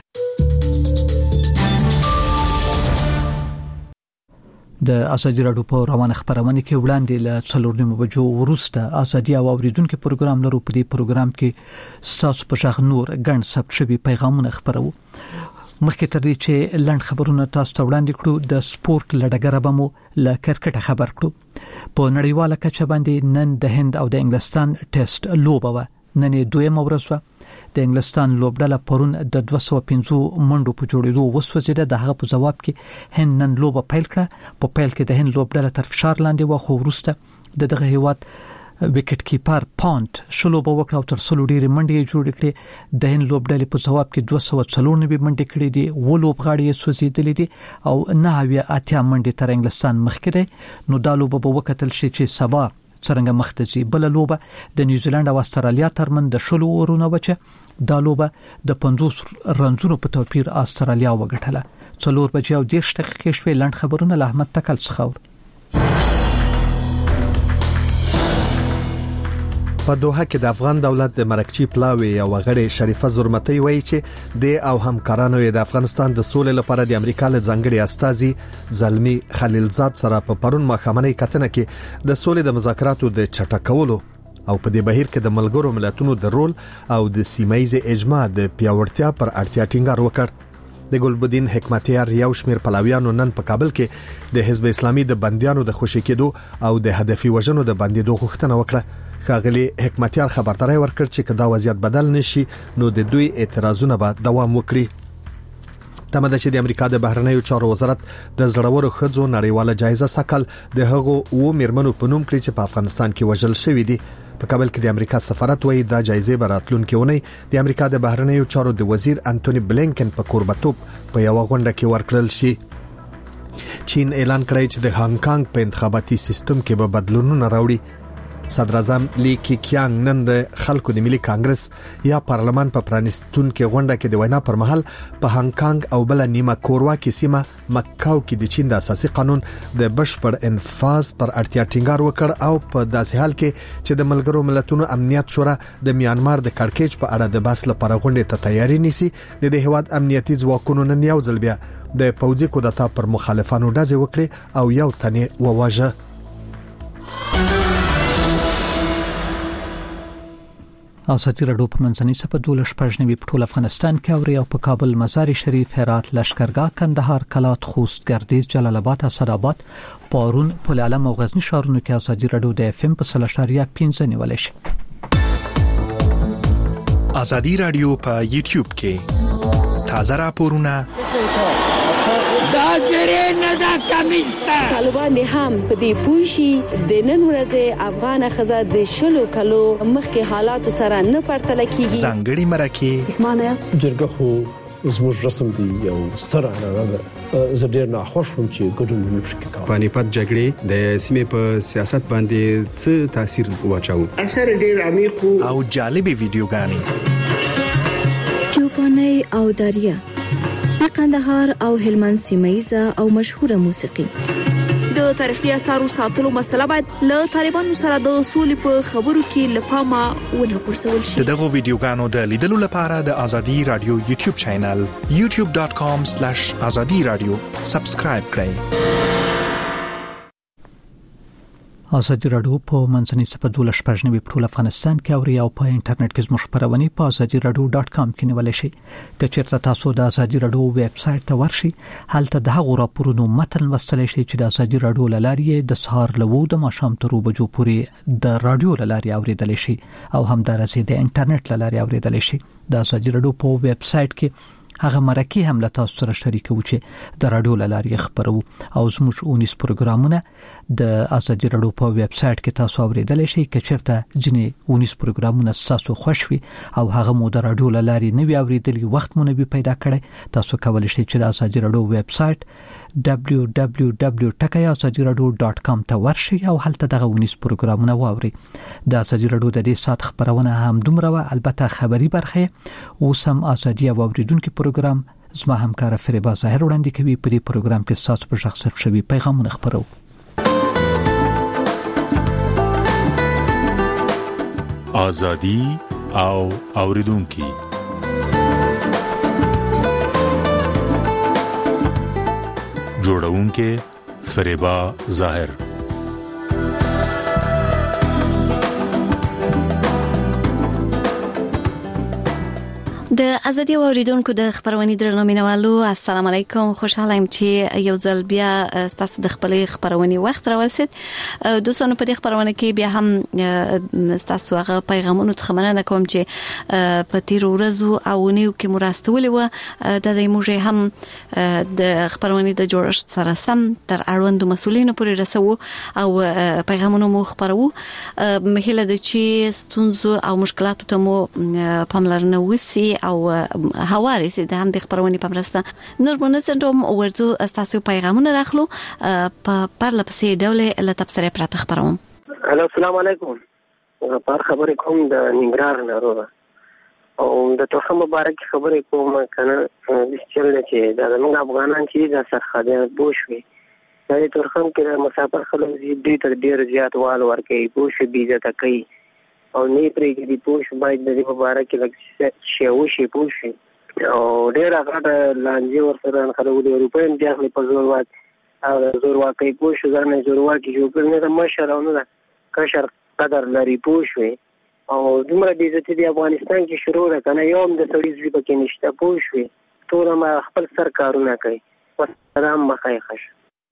د ازادي رادیو په روانه خبرونه کې وړاندې له څلور نیمو بجو وروسته ازادي او اوریدونکو پروګرام لرو. په دې پروګرام کې ستاسو په شخ نور ګڼ ثبت شوی پیغامونه خبرو. مخکې تر دې چې لند خبرونه تاسو ته وړاندې کړو د سپورت لړګره به مو ل کرکټ خبر کړو په نړیواله کچه باندې نن د هند او د انګلستان ټیسټ لوبه و نن دویمه ورځ و د انګلستان لوبډله پرون د دوه سوه پنځه منډو په جوړېدو وسوځیده د هغه په جواب کې هند نن لوبه پیل کړه په پیل کې د هند لوبډله تر فشار لاندې و خو وروسته د دغه هیواد وکټ کیپر پونت شلو به وکړ او تر څلور ډیره منډې جوړ کړې د هند لوبډلې په جواب کې دوه سوه څلور نوي منډې کړې دي و لوبغاړي یې سوځېدلې دي او نه اویا اتیا منډې تر انګلستان مخکې دي نو دا لوبه به وکتل شي چې سبا څنګه مختزي بل لوبه د نیوزیلند او استرالیا ترمن د شلو ورونه وچه دا لوبه د پنځوس رنزونو په توپیر استرالیا وګټله څلور بجې او دېرش دقیقې شوې لند خبرونه له احمد تکل څخه په دوحه کې د افغان دولت د مرکچی پلاوی او غړي شریفه زرمتي وایي چې د او همکارانو د افغانستان د سولې لپاره د امریکا له ځنګړي استازي زلمی خلیلزاد سره په پرون مخامنۍ کتنه کې د سولې د مذاکراتو د چټکولو او په دې بهیر کې د ملګرو ملتونو د رول او د سیمایي اجماع د پیاوړتیا پر اړتیا ټینګار وکړ د ګلبدین حکمتیار یو شمیر پلاویانو نن په کابل کې د حزب اسلامي د بنديانو د خوشی کېدو او د هدفي وژنو د بندیدو غوښتنه وکړه خاغلی حکمتیار خبرداري ورکړ چې کدا وضعیت بدل نشي نو د دوی اعتراضونه به دوام وکړي تمه ده چې د امریکا د بهرنیو چارو وزارت د زړورو خځو نړیواله جایزه سکل د هغو و میرمنو په نوم کړی چې په افغانستان کې وژل شوې دي په کابل کې د امریکا سفارت وایي دا جایزه براتلونکو ونی د امریکا د بهرنیو چارو د وزیر انټونی بلینکن په قربتوب په یو غونډه کې ورکړل شي چین اعلان کړی چې د هانګ کانګ په انتخاباتي سیستم کې به بدلونونه راوړي صدر اعظم لی کیانګ نن د خلکو د ملي کانګرس یا پارلمان په پرانستون کې غونډه کې د وینا پر مهال په هانګ کانګ او بل نیمه کوروا کې سیمه مکاو کې د چین د اساسي قانون د بشپړ انفاذ پر اړتیا ټینګار وکړ او په داسې حال کې چې د ملګرو ملتونو امنیت شورا د میانمار د کړکېچ په اړه د بحث لپاره غونډه ته تیاری نیسي د دې هواد امنیتي ځواکونو نن یو ځل بیا د پوځي کودتا پر مخالفانو ډزې وکړي او یو تنې وواژه ازادي راډیو په منځنۍ صفحه دولس پښنوي په ټول افغانستان کې اوري او په کابل مزار شریف هرات لشکرګاه کندهار کلات خوست ګردیز جلال آباد اسداباد پارون په عالم او غزنی شهرونو کې ازادي راډیو د اف ام په سلاشاریا پنځه نیول شي ازادي راډیو په یوټیوب کې تازه راپورونه طالبان هم په دې پوښي د نن ورځې افغان خزه د شلو کلو مخکې حالات سره نه پرتل کیږي ځانګړي مرکه معنی جرګه خو زموږ رسم دی یو ستر عنعنه ده زه ډیر ناخوښ وم چې ګډون نه پکې کوم پانیپت جګړې د سیمې په سیاست باندې څه تاثیر واچاو اثر ډیر عمیق او جالبي ویډیوګانې چوپاني او دریا قندهار او هلمند سیمایزه او مشهوره موسیقي د تاریخي اثارو ساتلو مسله باید له طالبانو سره د اصول په خبرو کې لپاره ونه پرسول شي دغه ویډیوګانو د لیدلو لپاره د ازادي رادیو یوټیوب چینل یوټیوب ډاټ کام سلیش ازادي رادیو سبسکرایب کړئ ازادي راډیو په منځنۍ صفحه دولس پښنوي په ټول افغانستان کې اوري او په انټرنیټ کې زموږ خبرونه په ازادي راډیو ډاټ کام کې نیول شي که چیرته تاسو د ازادي راډیو ویب سټ ته ورشي هلته د هغو راپورونو متن لوستلی شئ چې د ازادي راډیو لارې د سهار له وو د ماښام تر بجو پورې د راډیو لارې اوریدل شي او هم د رسید انټرنیټ لارې اوریدل شي د ازادي راډیو په ویب سټ کې هغه مرکه هم له تاسو سره شریکو چې د رادیو لارې خبرو او زموږ اونیس پروګرامونه د ازادي راډیو په ویب سټ کې تاسو اوریدل شئ که چیرته ځینې اونیس پروګرامونه تاسو خوښ وي او هغه مو د رادیو لارې نوی اوریدلی وخت مو نوی پیدا کړئ تاسو کولی شئ چې د ازادي راډیو ویب سټ دبليو دبليو دبليو ډاټ ازادي راډیو ډاټ کام ته ورشئ او هلته دغه اونیس پروګرامونه واورئ د ازادي راډیو د دې سات خبرونه هم دومره و البته خبري برخه اوس هم ازادي او اوریدونکو پروګرام زما همکار فریبا ظاهر وړاندې کوي په دې پروګرام کې تاسو په شخص صرف شوي پیغامونه خبرو ازادي او اوریدونکو جوړونکې فریبا ظاهر د ازادي اوریدونکو د خبرونې درنومینوالو السلام علیکم خوشاله یم چې یو ځل بیا تاسو د خپلې خبرونې وخت راورسید دوستانو په دې خبرونه کې بیا هم تاسو هغه پیغامونه څخه مننه کوم چې په تیر ورځو او نیو کې مراستولې و د دې موږ هم د خبرونې د جوړښت سره سم تر اړوندو مسولینو پورې رسو او پیغامونه مو خبرو مهله د چې ستونزو او مشکلاتو ته مو پاملرنه وسی او هواري سي د هم د خبرونې په مرسته نورمونه سندروم ورځو تاسو پیغامونه راخلو په پرله پسې ډول له تبصره پراته خبروم. السلام علیکم. په خبرې کوم د ننګرهار نه او د توخه مبارک خبرې کوم کنه د چل چې د موږ افغانان چې د سرخدان بوشوي د تورخم کې مسافر خلک دې تر ډیر زیات وال ورکې بوش بيزه تکي او نه پرې کې پوش باید د مبارک لکه شیو شي پوش او ډیر هغه لانجه ورسره خلک د اروپاین داخلي په زور وات او زور واکې پوش ځنه زور واکې جو کړنه د مشرانو دا کشر قدر لري پوش وي او دومره د عزت دی افغانستان کې شروع ده کنه یو د سړي زی پکې نشته پوش وي ټول ما خپل سرکارونه کوي والسلام بخیر.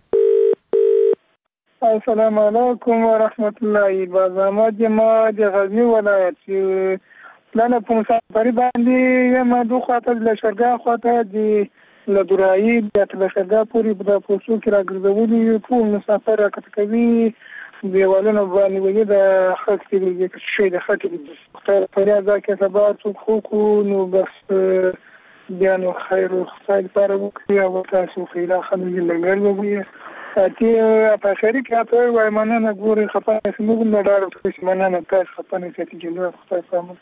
السلام علیکم ورحمت الله وبرکاته. جماعه د غزنی ولایت لنه په مسافرۍ باندې یم دوه خاطر له شرګا خاطر د لدورای د شرګا پوری په پوسو کې راګرځولي ټول مسافر راکټ کوي دیوالونه باندې وګړي د خاص کې شي د خاطر خیر پریا ځکه سبا څو خو نو بس بیان خیر او خیر پر وکړي او تاسو خیره خلک لنګر وګورئ چې په خیري کې تاسو وای مننه ګوري خپه سمون نه ډار چې مننه تاسو خپه نه چې جنو خپل فهم.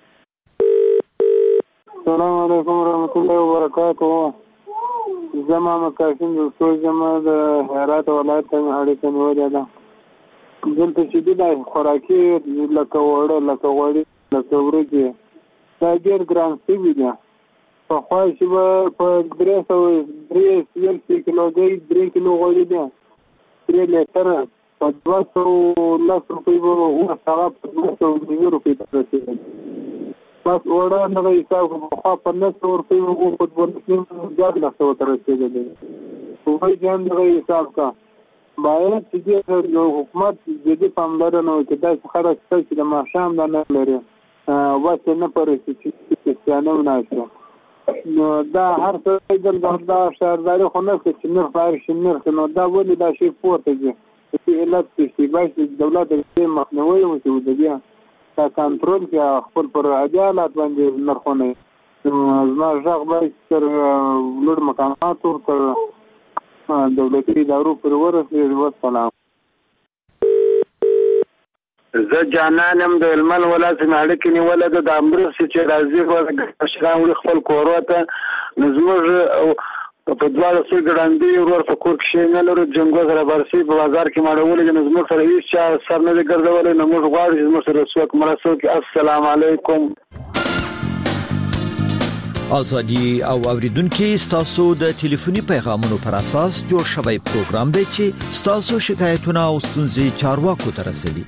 السلام علیکم ورحمت الله وبرکاته. زما مکاشن د ټول زما د هرات ولایت ته اړیکه نیولې ده. دلته چې د خوراکي لکه وړه لکه وړي لکه ورګي دا ډېر ګران شوي دي. په خوا چې په درې سوه درې سوه کیلو دی درې کیلو غوړي دي درې لیټر په دوه سوه لس روپۍ به اوه ساعت په دوه سوه نوي روپۍ ته رسېږي. بس وړه دغه حساب کړو پخوا په لس سوه روپۍ به اوه په دوه نیم زیات لس سوه ته رسېدلی. هغوی چې هم دغه حساب کا باید چې د حکومت جدي پاملرنه وکړي. داسې خلک شته چې د ماښام دا نه لري بس یې نه پرېږدي چې کریستیانه وناشي. نو دا هر څه دلته دا شهرداري خو نه کوي چې نرخ عایش نرخ نو دا ولې دا شی پورته ځي چې علت چې باید دولت د مخنیوي وکړي د بیا دا کنټرول کې خپل پر عدالت باندې نرخونه زما ځغ باید تر لوړ مقاماتو تر دولتي ادارو پر ورسېږي. والسلام. زه جانانم د علمن ولازم اړیکې نیولې ده د امرس چې راځي په شراوړي خپل کورو ته نظموږ په دواړو سي ګړندې ورور په کور کې نه لرو جنګو سره برسي په بازار کې ماړولې د نظموږ سره هیڅ چا سر نه ګرځولې نه موږ غواړو چې موږ سره څوک مرسته وکړي. السلام علیکم. ازادي او اوریدونکو ستاسو د ټلیفوني پیغامونو پر اساس جوړ شوی پروګرام دی چې ستاسو شکایتونه او ستونزې چارواکو ته رسوي.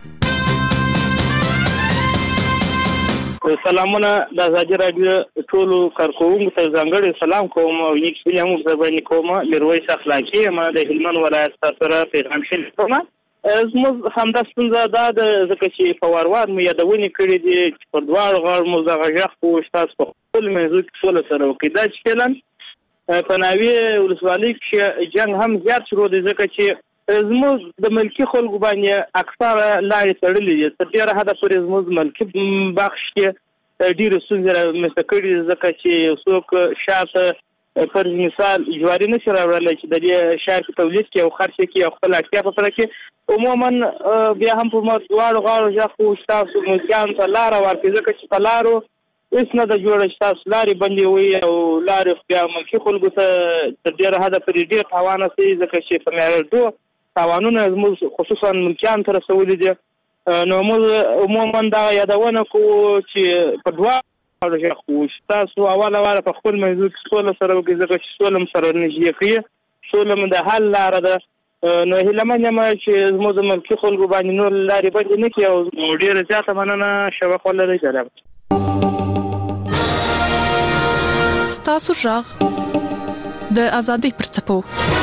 سلامونه د ازادي رادیو ټولو کارکوونکو ته ځانګړی سلام کوم او یک سلام ورته کوم. میرویس اخلاقی ما د هلمند ولایت سره پیغام شریکوم. زموږ همدا ستونزه دا ده ځکه چې په وروار مو یادونه کړې دي چې په دواړو غاړو مو دغه ژغ پوښ تاسو په خپل منځو کې سوله سره وکړي. دا چې فعلا په ناوې ولسوالۍ کې جنګ هم زیات شروع دی ځکه چې زموږ د ملکي خلکو باندې اکثره لارې تړلې دي. تر ډېره حده پورې زموږ ملکي بخش کې ډېرې ستونزې رامنځته کړي دي ځکه چې یو څوک شاته فرض مثال جواري نشي راوړلی چې د دې شهر کې تولید کړي او خرڅ کړي او خپل اړتیا په سره کې عموما بیا هم په دواړو غاړو ژغ خو ستاسو ملکیانو ته لاره ورکړي ځکه چې په لارو هېڅ نه ده جوړه چې تاسو لارې بندې وي او لارې بیا ملکي خلکو ته تر ډېره حده پورې ډېر تاوان رسوي ځکه چې په معیارډو تاوانونه زموږ خصوصا ملکیانو ته رسولي دي. نو موږ عموما دغه یادونه کوو چې په دواړو غاړو ژغ خو ستاسو اوله واره په خپل منځو کې سوله سره وکړي ځکه چې سوله م سره نږدې کوي. سوله م د حل لاره ده. نو هیلهمن یم چې زموږ د ملکي خلکو باندې نور لارې بندې نه کړي او ډېره زیاته مننه شوق ولرئ. جناب ستاسو ژغ د ازادۍ پر څپو.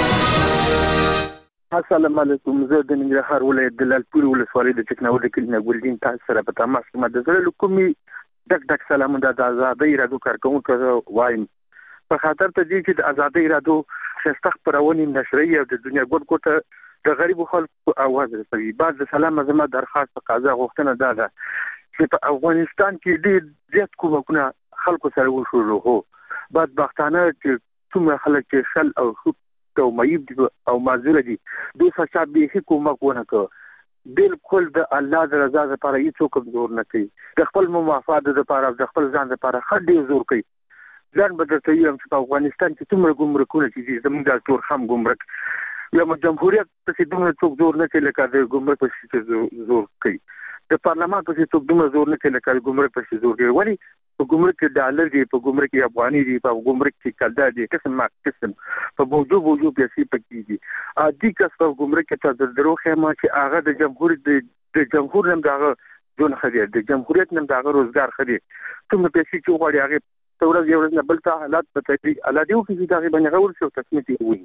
السلام علیکم. زه د ننګرهار ولایت د لالپور ولسوالۍ د ټکنالوژي کلینه ګلدین تاسو سره په تماس کې مده زره کومي ډک ډک سلام د ازادۍ رادیو کارکونکو وایم په خاطر ته دي چې د ازادۍ رادیو شستخ پرونی نشریه د دنیا ګډ ګټه د غریب خلکو आवाज رسوي. بعد سلام زما درخواست قضا غوښتنه ده چې په افغانستان کې ډېر زیات کومکونه خلکو سره وشول. هو بدبختانه چې څومره خلک چې شل او خو او مېب دي او معذور دي دوی څخه به کومک ونه کوي. بالکل د الله د رضا لپاره هیڅ کوم زور نه کوي. د خپل مفاد لپاره د خپل ځان لپاره خډي زور کوي. ځان بدلته یم چې په افغانستان کې څومره ګمرکونه چې زموږ د ټول هم ګمرک یا جمهوریت په څیر دومره څوک زور نه کوي لکه د ګمرک په څیر زور کوي. د پارلمان په څیر څوک دومره زور نه کوي لکه د ګمرک په څیر زور کوي. ولی په ګمرک کې ډالر دی، په ګمرک کې افغاني دی، په ګمرک کې کلدا دی، قسم ما قسم په موجود وجود پیسې پکې دي. ا دې کس په ګمرک کې تر درو خیمه چې هغه د جمهوریت د جمهور نم دغه جون خدي د جمهوریت نم دغه روزګار خدي کوم پیسې چې وغواړي هغه تورز یو نه بل ته حالات په تدریج الادیو کې دغه باندې غوړ شو تصمیت وي.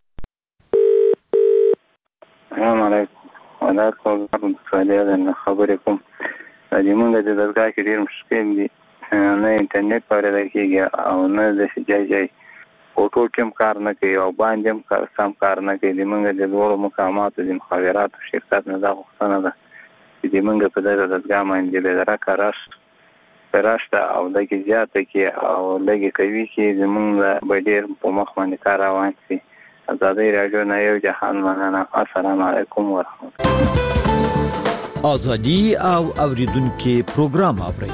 السلام علیکم. ولا کوم څه خبرې کوم د موږ د دغه کې ډیر مشکل دي. نه انټرنیټ پاره کېږي او نه د شجاع جای اوټو ټیم کار نه کوي او باندې هم کار سم کار نه کوي. موږ د ډول مقامات د مخابرات شرکت نه دا غوښتنه ده چې موږ په دغه دغه باندې د راکاراش پراشته او دغه زیاته کې او لګي کوي چې موږ به ډیر په مخ باندې کار روان شي. ازادۍ رادیو نه یو جهان مننه. السلام علیکم ورحمت الله. ازادي او اوریدونکو پروګرام اوري.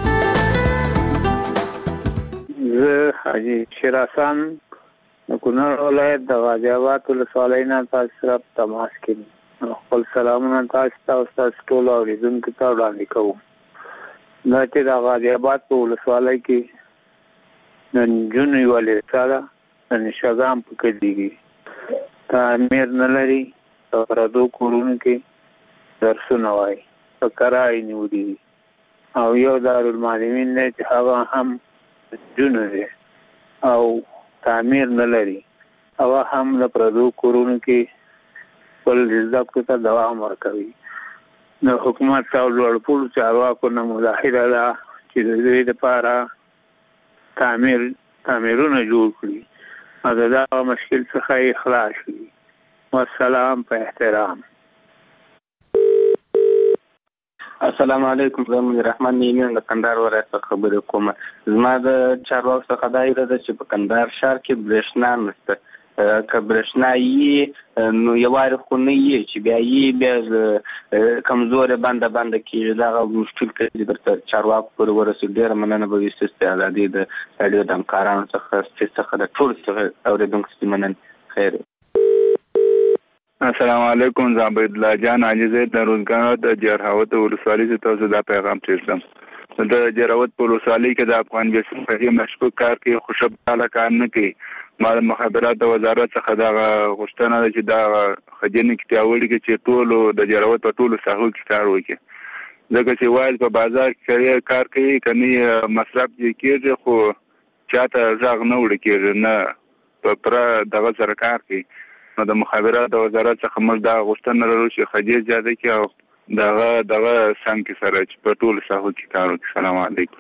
زه حاجی شیراسان د کونړ ولایت د غازی آباد ولسوالۍ نه تاسو سره تماس کوم. خپل سلامونه تاسو ته او تاسو ټول اوریدونکو ته وړاندې کوم. دا چې د غازی آباد په ولسوالۍ کې نن جون یوالې سره نن شګام پکې دیږي تعمیر نه لري او پردو کورونو کې درسونه وایي په کرای نیولي او یو دارالمعلمین نه چې هغه هم جون دی او تعمیر نه لري او هم د پردو کورونو کې ول حزب ته دوام ورکوي. نو حکومت او لوړپوړو چارواکو نه مظاهره ده چې د دې لپاره تعمیر تعمیرونه جوړ کړي او دا مشکل څخه خلاص شي. والسلام په احترام. السلام علیکم. زموږ رحمان نیمه د کندهار ولایت خبرې کوم. زما د چارواکو څخه دا ایره ده چې په کندهار ښار کې برېښنا نشته. که برېښنا یې نو یوارې خو نه یې چې بیا یې بیا کمزورې بنده بنده کېږي. دغه مشکل کې درته چارواکو پورې ورسېږي. ډېره مننه به وي ستاسو ازادي د راډیو د همکارانو څخه څخه د ټول څخه اورېدونکو څخه مننه. خیر. السلام علیکم. زه عبد الله جان علي زید د روزګار د جرهاوت ولسوالۍ څخه تاسو دا پیغام ترسم. د جرهاوت ولسوالۍ کې د افغان بیسیم په مشکوک کار کې خوشبخته کار نه کوي. ما د مخابرات د وزارت څخه دا غوښتنه ده چې دا خجنې کې تیاوړي کې چې ټول د جرهاوت په ټولو ساحو کې کار وکړي. ځکه چې وایي په بازار کې کار کوي کني مصرف کېږي خو چاته ځاغ نه وړي کېږي نه په پر دغه سره کار کوي. نو د مخابرات د وزارت څخه موږ دا غوښتنه لرو چې خجې زیاده کې او دغه دغه څنګه سره چې په ټول ساحو کې کار وکړي. السلام علیکم.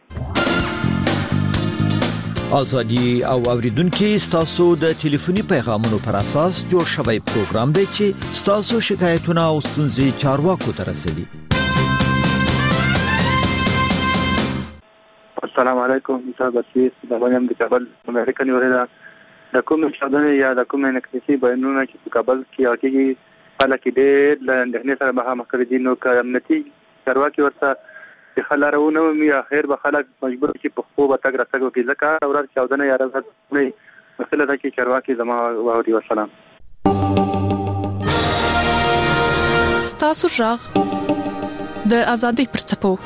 ازادي او اوریدونکو تاسو د ټلیفوني پیغامونو پر اساس جوړ شوی پروګرام دی چې تاسو شکایتونه او ستونزې چارواکو ته رسوي. السلام علیکم. تاسو د باندې د کابل امریکا نیولې د کوم شاندنه یا د کوم انکتیسي بیانونه چې په کابل کې راکېږي خلک ډېر له اندېښنې سره مخامخ کړي دي. نو که امنیتي چارواکي ورته د خلارونه ومي اخر به خلک مجبور چې په خو به تګ راتګ وکړي. ځکه ورځ چاودنه یا ورځ مسله ده چې چارواکي زما واوري. والسلام. ستاسو ژغ د ازادۍ پر څپو.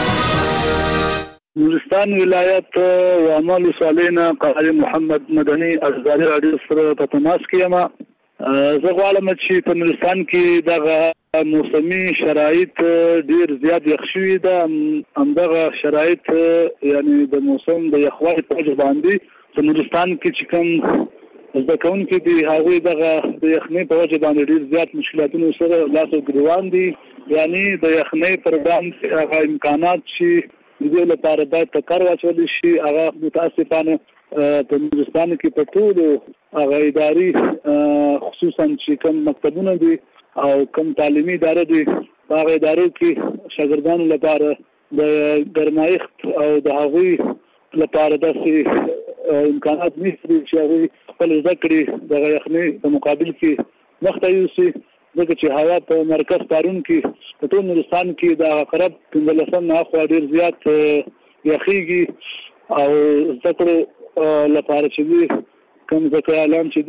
نورستان ولایت وامل وسالینا قاری محمد مدني ازادي رادیو سره په تماس کې یم. زه غواړم چې په نورستان کې دغه موسمي شرایط ډیر زیات یخ شوي ده. همدغه شرایط یعنی د موسم د یخوالي په وجه باندې په نورستان کې چې کوم زده کوونکي دي هغوی دغه د یخنۍ په وجه باندې ډېر زیات مشکلاتونو سره لاس او ګریوان دي. یعنی د یخنۍ پروګرام هغه امکانات چې د دې لپاره باید په کار واچول شي هغه متاسفانه په نورستان کې په ټولو هغه اداري خصوصا چې کوم مکتبونه دي او کوم تعلیمي ادارې دي هغه ادارو کې شاګردانو لپاره د ګرمایښت او د هغوی لپاره داسې امکانات نشته چې هغوی خپل زده کړې د یخنۍ په مقابل کې مخته یوسي، ځکه چې هوا په مرکز پارون کې په ټول نورستان کې د قرب پنځلسم نه خوا ډېر زیات یخیږي او زده کړو لپاره چې کوم ځکه اعلان چې